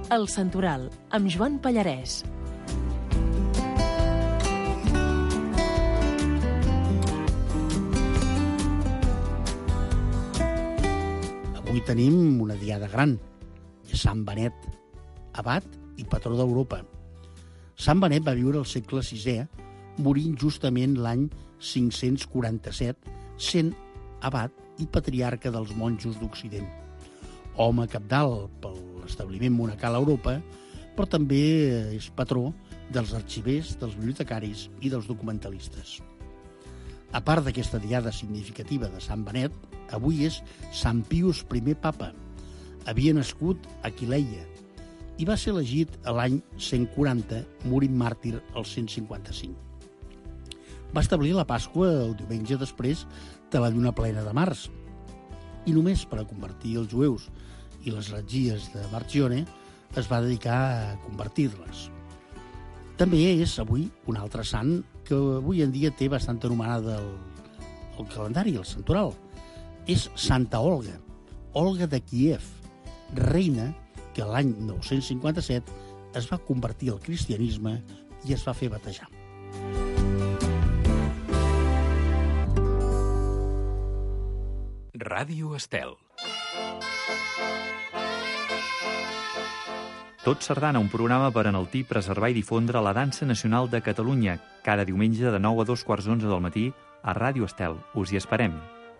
El Santoral, amb Joan Pallarès. Avui tenim una diada gran. És Sant Benet, abat i patró d'Europa. Sant Benet va viure al segle VI, morint justament l'any 547, sent abat i patriarca dels monjos d'Occident. Home cabdal per l'establiment monacal a Europa, però també és patró dels arxivers, dels bibliotecaris i dels documentalistes. A part d'aquesta diada significativa de Sant Benet, avui és Sant Pius I papa. Havia nascut a Aquileia i va ser elegit a l'any 140, morint màrtir al 155. Va establir la Pasqua el diumenge després de la lluna plena de març, i només per a convertir els jueus i les heretgies de Marcione es va dedicar a convertir-les. També és avui un altre sant que avui en dia té bastant anomenada el calendari, el santoral. És Santa Olga, Olga de Kíev, reina que l'any 957 es va convertir al cristianisme i es va fer batejar. Ràdio Estel. Tot Sardana, un programa per enaltir, preservar i difondre la dansa nacional de Catalunya, cada diumenge de 9 a 2:15 del matí a Ràdio Estel. Us hi esperem.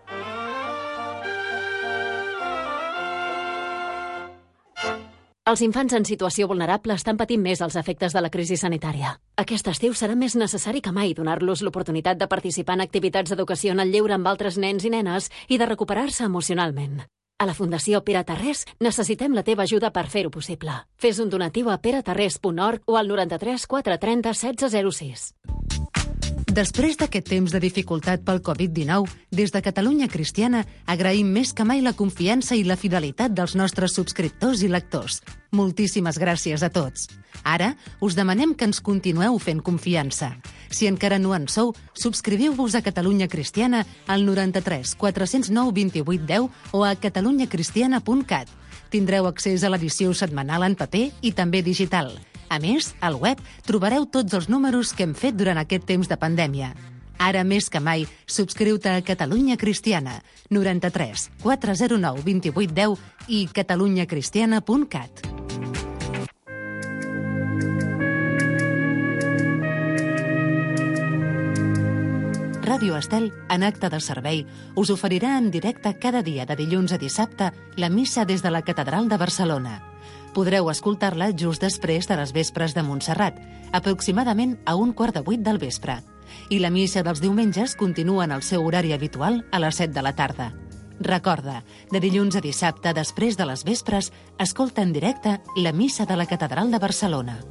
Els infants en situació vulnerable estan patint més els efectes de la crisi sanitària. Aquest estiu serà més necessari que mai donar-los l'oportunitat de participar en activitats d'educació en el lleure amb altres nens i nenes i de recuperar-se emocionalment. A la Fundació Pere Tarrés necessitem la teva ajuda per fer-ho possible. Fes un donatiu a peretarrés.org o al 93 430 1606. Després d'aquest temps de dificultat pel Covid-19, des de Catalunya Cristiana agraïm més que mai la confiança i la fidelitat dels nostres subscriptors i lectors. Moltíssimes gràcies a tots. Ara us demanem que ens continueu fent confiança. Si encara no en sou, subscriviu-vos a Catalunya Cristiana al 93 409 28 10 o a catalunyacristiana.cat. Tindreu accés a l'edició setmanal en paper i també digital. A més, al web trobareu tots els números que hem fet durant aquest temps de pandèmia. Ara més que mai, subscriu-te a Catalunya Cristiana, 93 409 28 10 i catalunyacristiana.cat. Ràdio Estel, en acte de servei, us oferirà en directe cada dia de dilluns a dissabte la missa des de la Catedral de Barcelona. Podreu escoltar-la just després de les vespres de Montserrat, aproximadament a 7:15 del vespre. I la missa dels diumenges continua en el seu horari habitual a les 7 de la tarda. Recorda, de dilluns a dissabte, després de les vespres, escolta en directe la missa de la Catedral de Barcelona.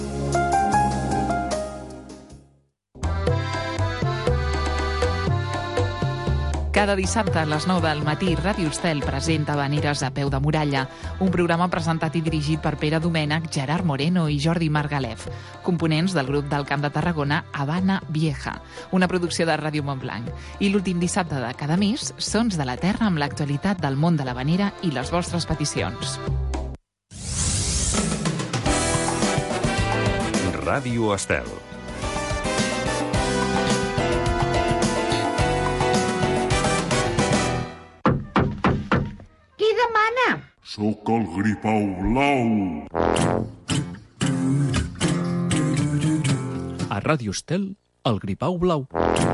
Cada dissabte a les 9 del matí, Ràdio Estel presenta Habaneres a peu de muralla, un programa presentat i dirigit per Pere Domènech, Gerard Moreno i Jordi Margalef, components del grup del Camp de Tarragona Habana Vieja, una producció de Ràdio Montblanc. I l'últim dissabte de cada mes, Sons de la Terra amb l'actualitat del món de l'habanera i les vostres peticions. Ràdio Estel. Sóc el Gripau Blau. A Ràdio Estel, el Gripau Blau.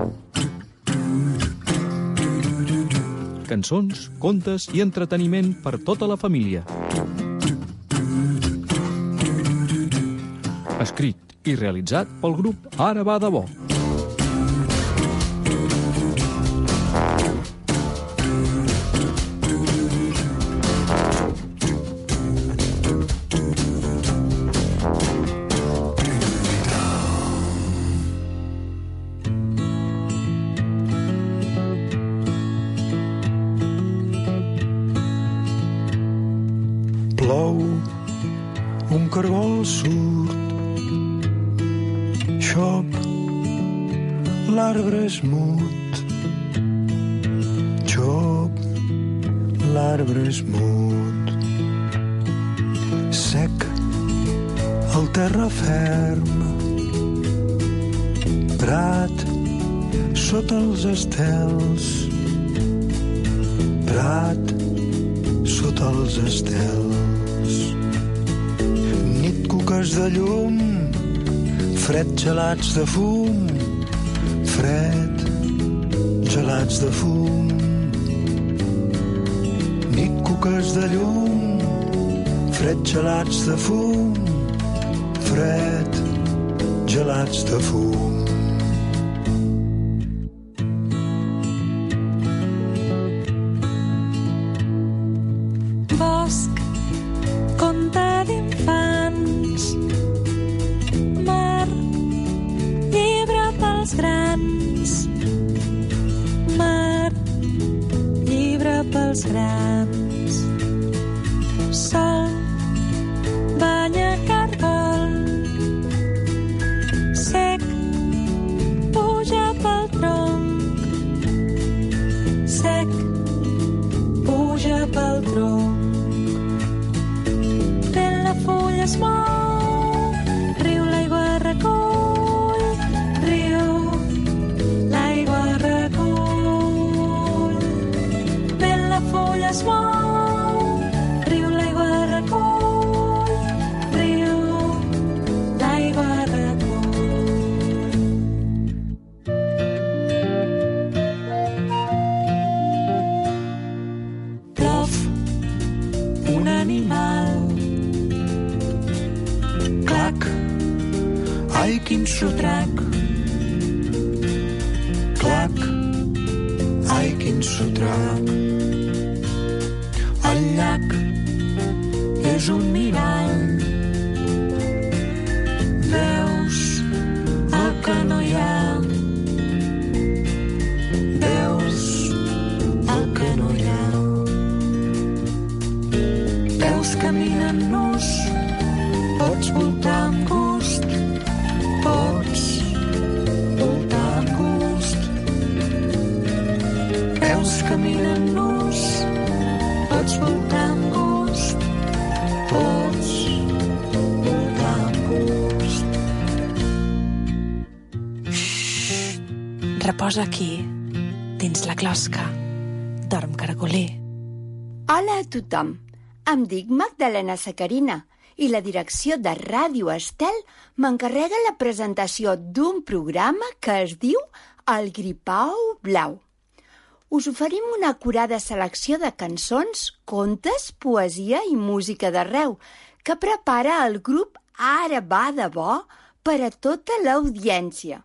Cançons, contes i entreteniment per tota la família. Escrit i realitzat pel grup Ara va de bo. Plou, un cargol surt, xop, l'arbre és mut, xop, l'arbre és mut, sec, terra ferma, prat sota els estels, prat sota els estels. Nit cuques de llum, fred gelats de fum, fred gelats de fum. Nit cuques de llum, fred gelats de fum, fred gelats de fum. Bosc, conte d'infants, mar, llibre pels grans, mar, llibre pels grans. Sol, banya cargol, sec, puja pel tronc, sec, puja pel tronc. Vent la fulla es mou, riu l'aigua recull, riu l'aigua recull. Vent la fulla es mou, riu l'aigua recull, riu l'aigua recull. Plov un animal, clac, ai quin sotrac, clac, ai quin sotrac. El llac és un mirall, veus el que no hi ha, veus el que no hi ha. Peus caminen nus, pots voltar amb gust, pots voltar amb gust. Peus caminen nus, pots voltar amb gust, pots voltar amb gust. Reposa aquí, dins la closca. Dorm, caragoler. Hola a tothom. Em dic Magdalena Sacarina i la direcció de Ràdio Estel m'encarrega la presentació d'un programa que es diu El Gripau Blau. Us oferim una acurada selecció de cançons, contes, poesia i música d'arreu que prepara el grup Ara va de bo per a tota l'audiència.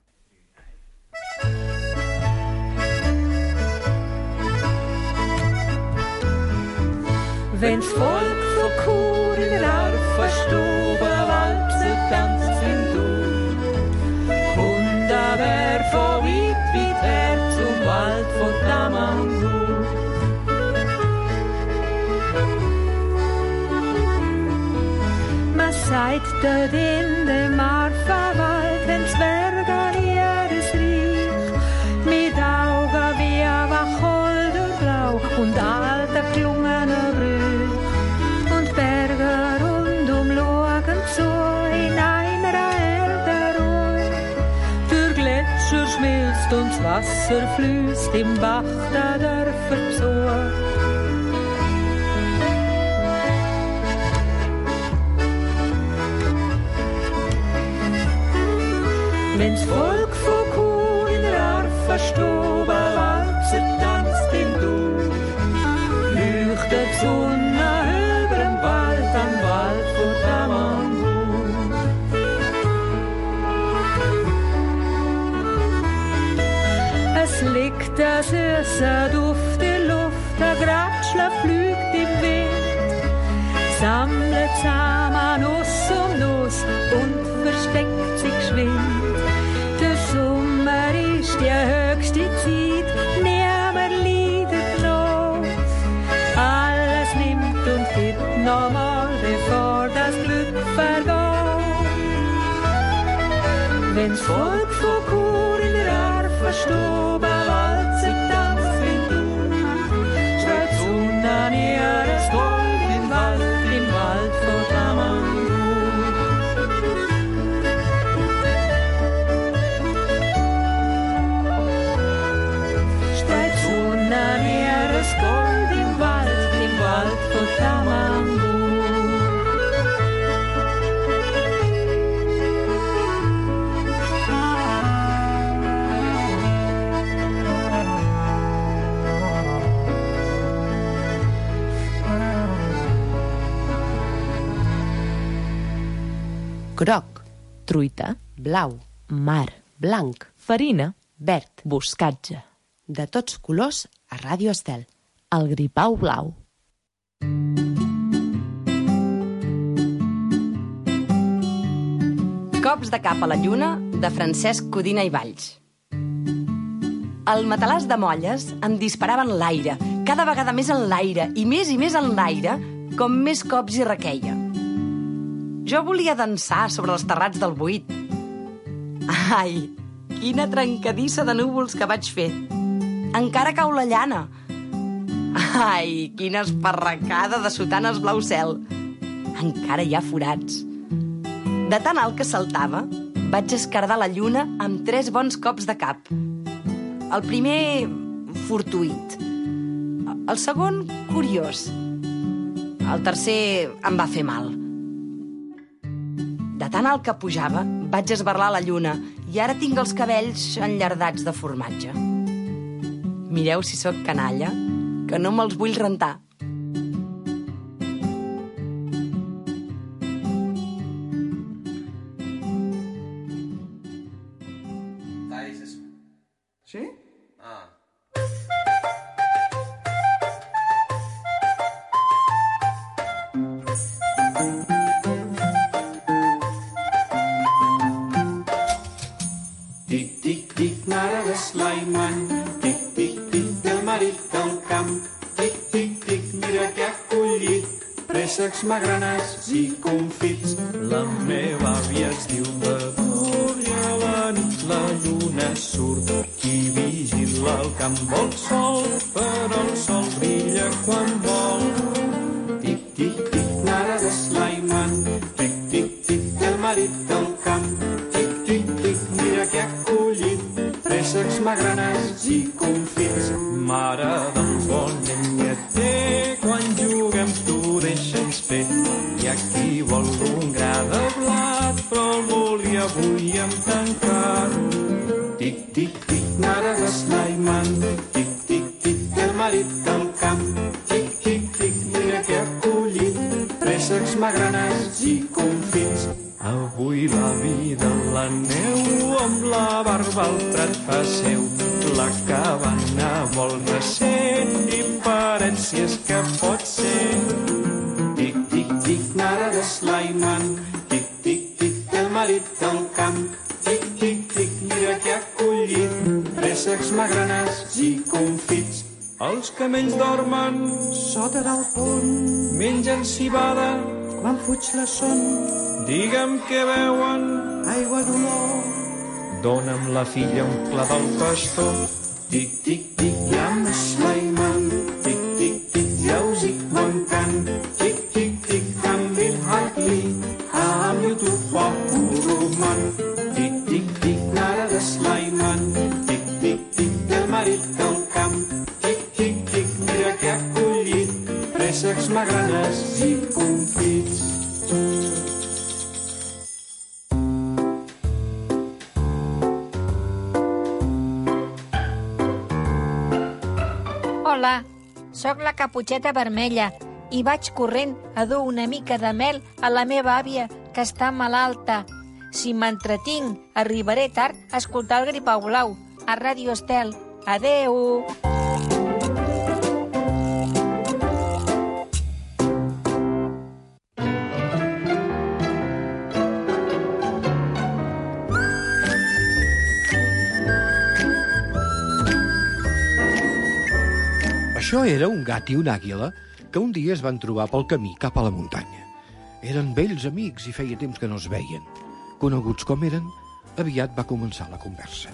Wenn's Volk vor Kuren rauf verstoben, walzet tanzt wenn du. Und da wär von weit her zum Wald von Damangur. Man sagt dort in dem Marfawald, wenn's Berge ihres Reich, mit Augen wie ein Wacholderblau und alter gelungener Brüch. Schmilzt und das Wasser fließt im Bach der Dörfer zu. Wenn's Volk von Kuh in der Arfe stoben, walzert tanzt im Dusch, leuchtet die Sonne über dem Wald, am Wald von Damangur. Es liegt ein süßer Duft in Luft, ein Gratschler fliegt im Wind, sammelt zusammen Nuss um Nuss und versteckt sich geschwind. Der Sommer ist die höchste Zeit, niemand leidet los. Alles nimmt und gibt nochmal, bevor das Glück vergeht. Wenn's Volk von Kur in der Arfe stoben, walzet tanzt wenn du, strahlt die Sonne an ihres Gold im Wald von Damangur. groc, truita, blau, mar, blanc, farina, verd, boscatge, de tots colors a Ràdio Estel. el gripau blau. Cops de cap a la lluna, de Francesc Codina i Valls. El matalàs de molles em disparava en l'aire, cada vegada més en l'aire, i més en l'aire, com més cops hi requeia. Jo volia dansar sobre els terrats del buit. Ai, quina trencadissa de núvols que vaig fer. Encara cau la llana. Ai, quina esparracada de sotanes blau cel. Encara hi ha forats. De tan alt que saltava, vaig escardar la lluna amb 3 bons cops de cap. El primer, fortuït. El segon, curiós. El tercer em va fer mal. De tan alt que pujava, vaig esberlar la lluna i ara tinc els cabells enllardats de formatge. Mireu si sóc canalla, que no me'ls vull rentar. Sí? Tic, tic, tic, mare de Sulaiman. Tic, tic, tic, el marit del camp. Tic, tic, tic, mira que ha collit préssecs, magranats i confits. La meva àvia es diu Bador i a la nit la lluna surt. Qui vigila el camp vol sol, però el sol brilla quan vol. Tic, tic, tic, mare de Sulaiman. Tic, tic, tic, el marit del camp. Tic, tic, tic, mira que ha collit préssecs, magranats i confits. Mare del bon llenyater, quan juguem tu deixa'ns fer. I aquí vol un gra de blat, però el volia avui amb tancat. Tic, tic, tic, mare de Sulaiman. Tic, tic, tic, el marit del camp. Tic, tic, tic, mira que ha collit préssecs, magranats i confits. Avui la vida la neu amb la barba al prat fa seu. La cabana vol recer i parets si és que pot ser. Tic, tic, tic, mare de Sulaiman. Tic, tic, tic, el marit del camp. Tic, tic, tic, mira que ha collit préssecs, magranats i confits. Els camells dormen sota del pont, mengen cibada quan fuig la son. Digue'm què veuen, aigua d'olor. Dóna'm la filla un clar del pastor. Tic, tic, tic, ja Sulaiman. Tic, tic, tic, ja us dic bon cant. Tic, tic, tic, canvi Hadli, am YouTube wa Uruman. Tic, tic, tic, mare de Sulaiman. Tic, tic, tic, el marit del camp. Tic, tic, tic, mira que ha collit préssecs, magranats i confits. Hola, sóc la Caputxeta Vermella i vaig corrent a dur una mica de mel a la meva àvia, que està malalta. Si m'entretinc, arribaré tard a escoltar el Gripau Blau a Ràdio Estel. Adeu! Això era un gat i una àguila que un dia es van trobar pel camí cap a la muntanya. Eren vells amics i feia temps que no es veien. Coneguts com eren, aviat va començar la conversa.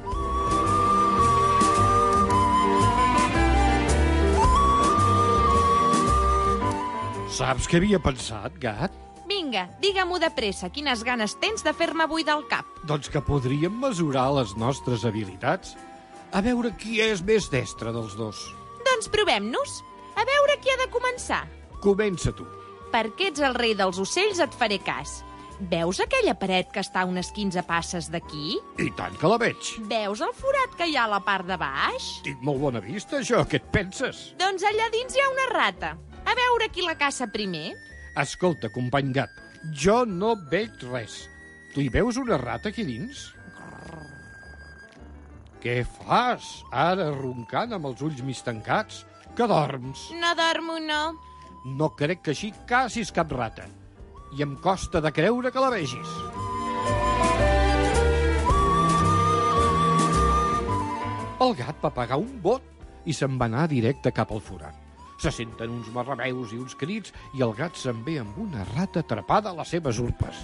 Saps què havia pensat, gat? Vinga, digue-m'ho de pressa. Quines ganes tens de fer-me buidar el cap? Doncs que podríem mesurar les nostres habilitats. A veure qui és més destre dels dos. Doncs provem-nos. A veure qui ha de començar. Comença tu. Perquè ets el rei dels ocells, et faré cas. Veus aquella paret que està a unes 15 passes d'aquí? I tant que la veig. Veus el forat que hi ha a la part de baix? Tinc molt bona vista, això. Què et penses? Doncs allà dins hi ha una rata. A veure qui la caça primer. Escolta, company gat, Jo no veig res. Tu hi veus una rata aquí dins? Què fas, ara roncant amb els ulls mig tancats? Que dorms? No dormo, no. No crec que així cacis cap rata. I em costa de creure que la vegis. El gat va pegar un bot i se'n va anar directe cap al forat. Se senten uns marrameus i uns crits i el gat se'n ve amb una rata atrapada a les seves urpes.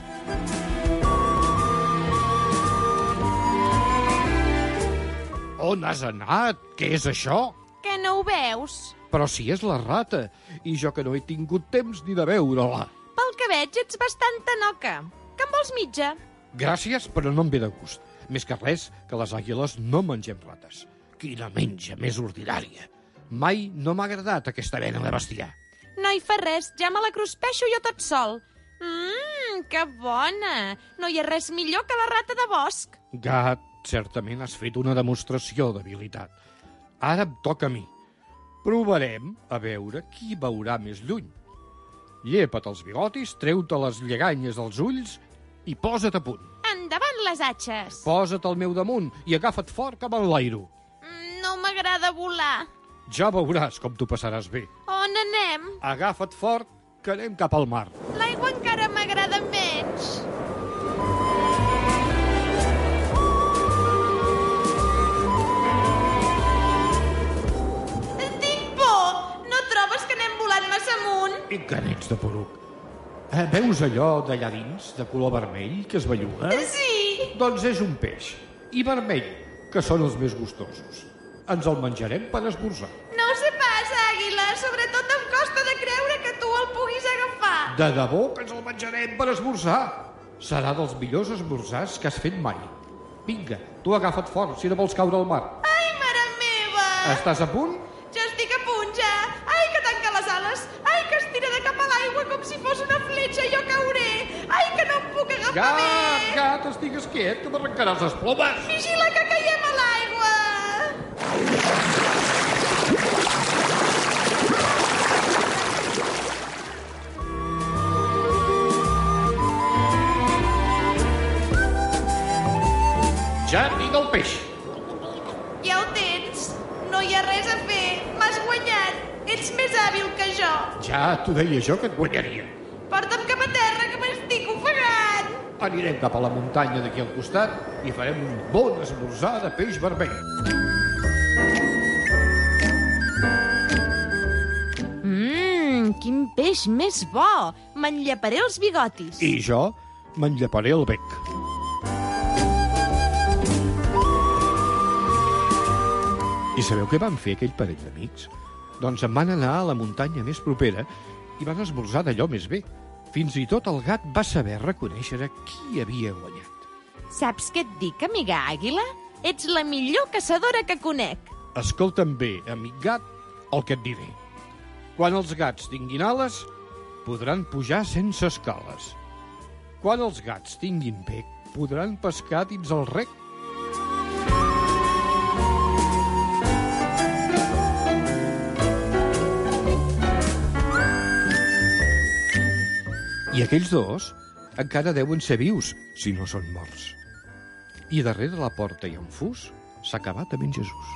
On has anat? Què és això? Que no ho veus? Però si és la rata, i jo que no he tingut temps ni de veure-la. Pel que veig, ets bastant tanoca. Que em vols mitja? Gràcies, però no em ve de gust. Més que res, que les àguiles no mengem rates. Quina menja més ordinària. Mai no m'ha agradat aquesta mena de bestiar. No hi fa res, ja me la cruspeixo jo tot sol. Que bona! No hi ha res millor que la rata de bosc. Gat, certament has fet una demostració d'habilitat. Ara em toca a mi. Provarem a veure qui veurà més lluny. Llepa't els bigotis, treu-te les lleganyes dels ulls i posa't a punt. Endavant les atxes! Posa't al meu damunt i agafa't fort que m'enlairo. No m'agrada volar. Ja veuràs com t'ho passaràs bé. On anem? Agafa't fort, que anem cap al mar. L'aigua encara m'agrada menys. Tinc por! No trobes que anem volant massa amunt? I que n'ets de poruc. Veus allò d'allà dins, de color vermell, que es belluga? Sí! Doncs és un peix. I vermell, que són els més gustosos. Ens el menjarem per esmorzar. No ho sé pas, àguila. Sobretot em costa de creure que tu el puguis agafar. De debò que ens el menjarem per esmorzar. Serà dels millors esmorzars que has fet mai. Vinga, tu agafa't fort, si no vols caure al mar. Ai, mare meva! Estàs a punt? Jo estic a punt, ja. Ai, que tanca les ales. Ai, que estira de cap a l'aigua com si fos una fletxa i jo cauré. Ai, que no em puc agafar bé. Gat, estigues quiet, que m'arrencaràs les plomes. Vigila que caiem a l'aigua. Ja tinc el peix. Ja ho tens. No hi ha res a fer. M'has guanyat. Ets més hàbil que jo. Ja t'ho deia jo que et guanyaria. Porta'm cap a terra, que m'estic ofegant. Anirem cap a la muntanya d'aquí al costat i farem un bon esmorzar de peix vermell. Quin peix més bo! M'enllaparé els bigotis. I jo m'enllaparé el bec. I sabeu què van fer aquell parell d'amics? Doncs en van anar a la muntanya més propera i van esmorzar d'allò més bé. Fins i tot el gat va saber reconèixer qui havia guanyat. Saps què et dic, amiga àguila? Ets la millor caçadora que conec. Escolta'm bé, amic gat, el que et diré. Quan els gats tinguin ales, podran pujar sense escales. Quan els gats tinguin bec, podran pescar dins el rec. I aquells dos encara deuen ser vius, si no són morts. I darrere la porta i en fus s'ha acabat amb en Jesús.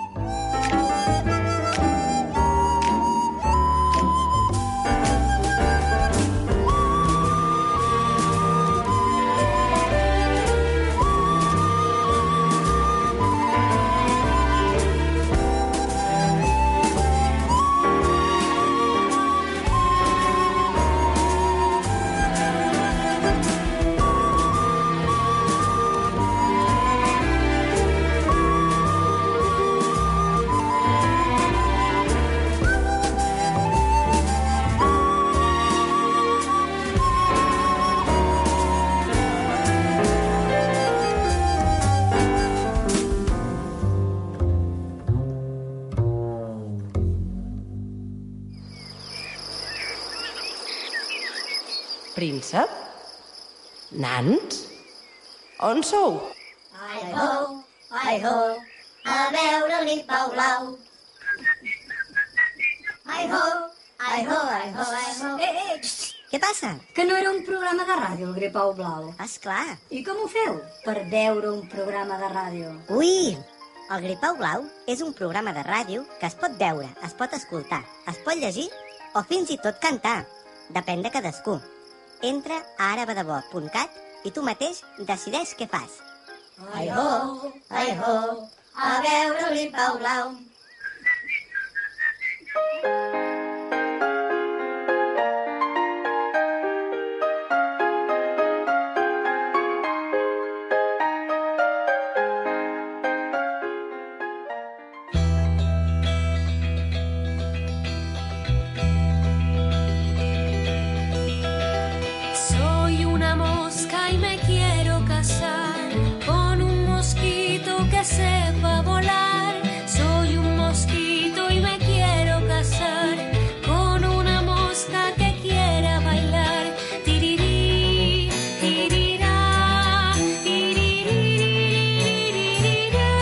Príncep? Nans? On sou? Ai ho, a veure-li Pau Blau. Ai ho, ai ho, ai ho, ai ho. Què passa? Que no era un programa de ràdio, el Gripau Blau. Esclar. I com ho feu per veure un programa de ràdio? Ui! El Gripau Blau és un programa de ràdio que es pot veure, es pot escoltar, es pot llegir o fins i tot cantar. Depèn de cadascú. Entra a arabadebò.cat i tu mateix decideix què fas. Ai ho, a veure el Gripau Blau. Soy una mosca y me quiero casar con un mosquito que sepa volar. Soy un mosquito y me quiero casar con una mosca que quiera bailar. Tirirí, tirirá, tiririririririrá,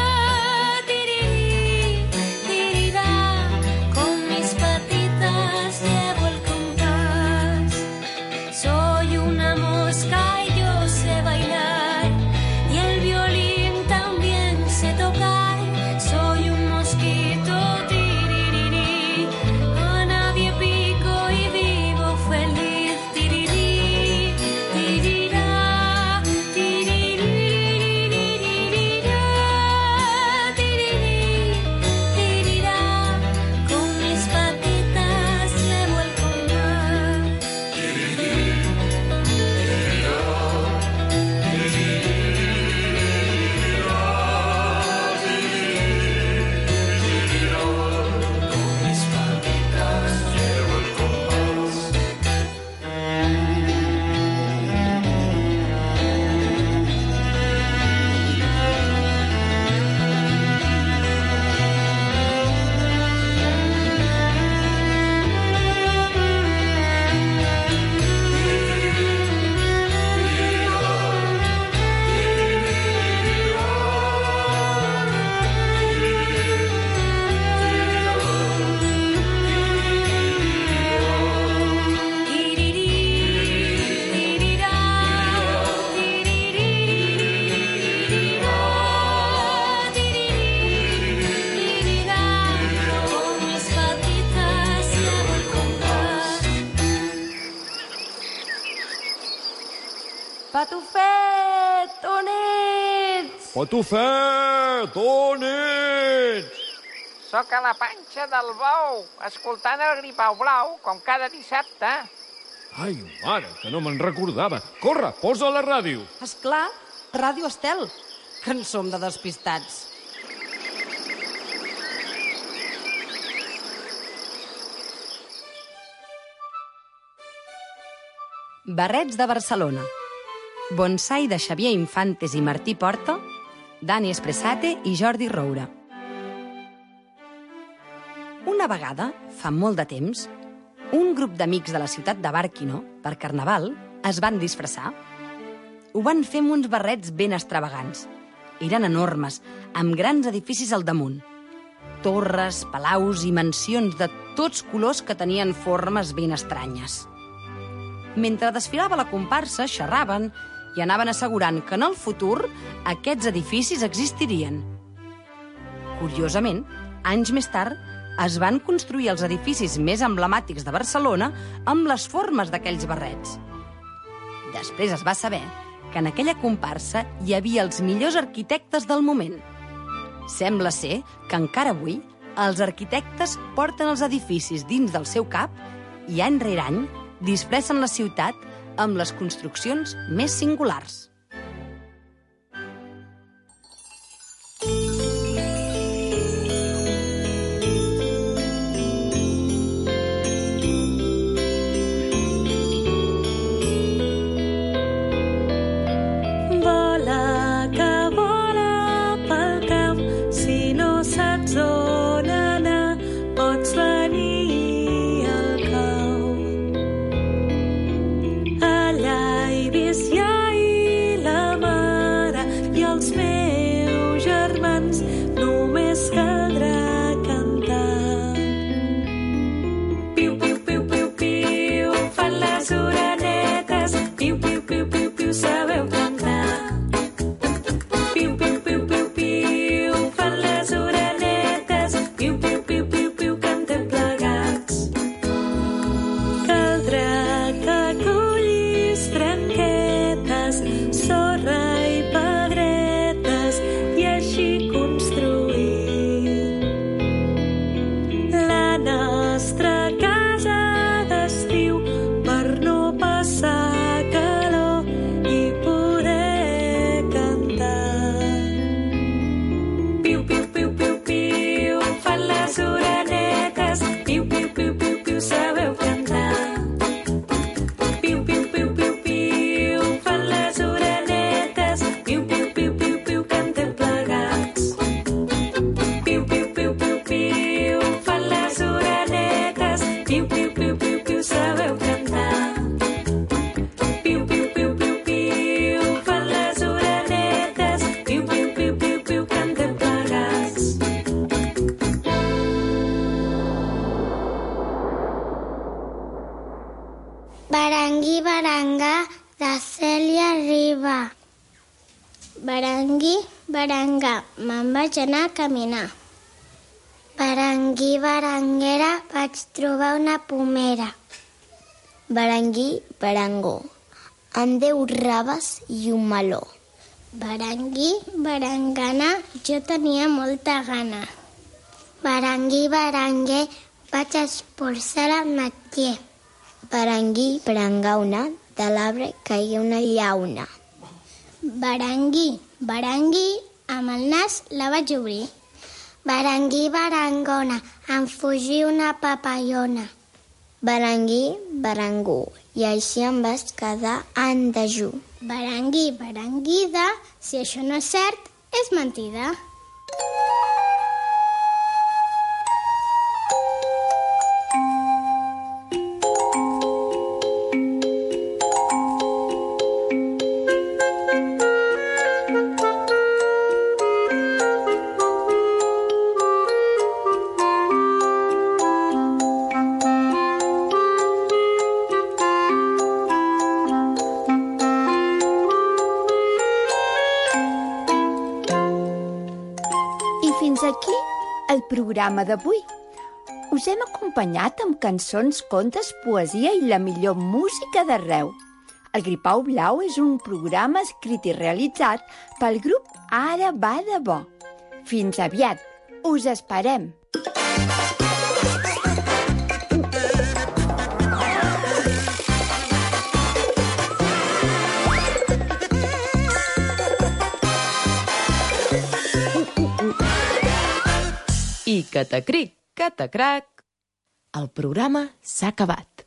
tirirí, tirirá. Con mis patitas llevo el compás. Soy una mosca y yo sé bailar, y el violín también sé tocar. Soy un mosquito, tiririrí, a nadie pico y vivo feliz. Tirirí, tirirá, tiririririririrá, tirirí, tirirá. Con mis patitas llevo el compás. Con mis patitas llevo el compás. Patufet, on ets? Patufet, on ets? Soc a la panxa del bou, escoltant el Gripau Blau, com cada dissabte. Ai, mare, que no me'n recordava. Corre, posa la ràdio. Esclar, Ràdio Estel, que en som de despistats. Barrets de Barcelona. Bonsai de Xavier Infantes i Martí Porta, Dani Espressate i Jordi Roura. Una vegada, fa molt de temps, un grup d'amics de la ciutat de Bàrquino, per Carnaval, es van disfressar. Ho van fer amb uns barrets ben extravagants. Eren enormes, amb grans edificis al damunt. Torres, palaus i mansions de tots colors que tenien formes ben estranyes. Mentre desfilava la comparsa, xerraven i anaven assegurant que en el futur aquests edificis existirien. Curiosament, anys més tard, es van construir els edificis més emblemàtics de Barcelona amb les formes d'aquells barrets. Després es va saber que en aquella comparsa hi havia els millors arquitectes del moment. Sembla ser que encara avui els arquitectes porten els edificis dins del seu cap i any rere any disfressen la ciutat amb les construccions més singulars. Vola, que vola pel camp, si no saps on anar, pots venir al cau. Allà hi vis ja hi piu, piu, piu, sabeu cantar. Piu, piu, piu, piu, piu, fan les orenetes. Piu, piu, piu, piu, piu, cantem plegats. Barangui, barangà, de Cèlia Riba. Barangui, barangà, me'n vaig anar a caminar. Barangui, baranguera, vaig trobar una pomera. Barangui, barangó, amb 10 raves i un meló. Barangui, barangana, jo tenia molta gana. Barangui, baranguer, vaig espolsar l'ametller. Barangui, barangauna, de l'arbre caigué una llauna. Barangui, barangui, amb el nas la vaig obrir. Barangui, barangona, em fugí una papallona. Barangui, barangú, i així em vas quedar en dejú. Barangui, baranguida, si això no és cert, és mentida. Aquí el programa d'avui. Us hem acompanyat amb cançons, contes, poesia i la millor música d'arreu. El Gripau Blau és un programa escrit i realitzat pel grup Ara va de bo. Fins aviat. Us esperem. I catacric, catacrac, el programa s'ha acabat.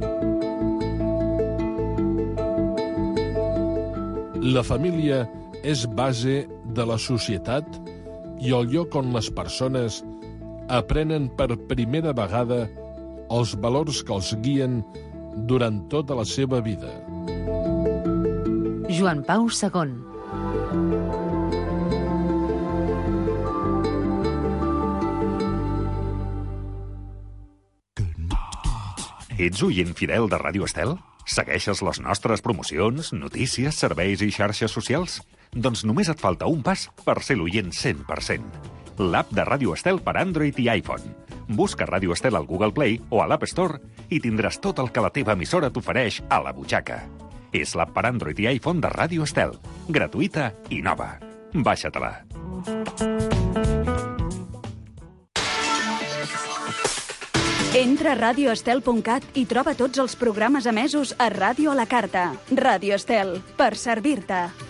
La família és base de la societat i el lloc on les persones aprenen per primera vegada els valors que els guien durant tota la seva vida. Joan Pau II. Ets oient fidel de Ràdio Estel? Segueixes les nostres promocions, notícies, serveis i xarxes socials? Doncs només et falta un pas per ser l'oient 100%. L'app de Ràdio Estel per Android i iPhone. Busca Ràdio Estel al Google Play o a l'App Store i tindràs tot el que la teva emissora t'ofereix a la butxaca. És l'app per Android i iPhone de Ràdio Estel. Gratuïta i nova. Baixa-te-la. Entra a radioestel.cat i troba tots els programes emesos a Ràdio a la Carta. Ràdio Estel, per servir-te.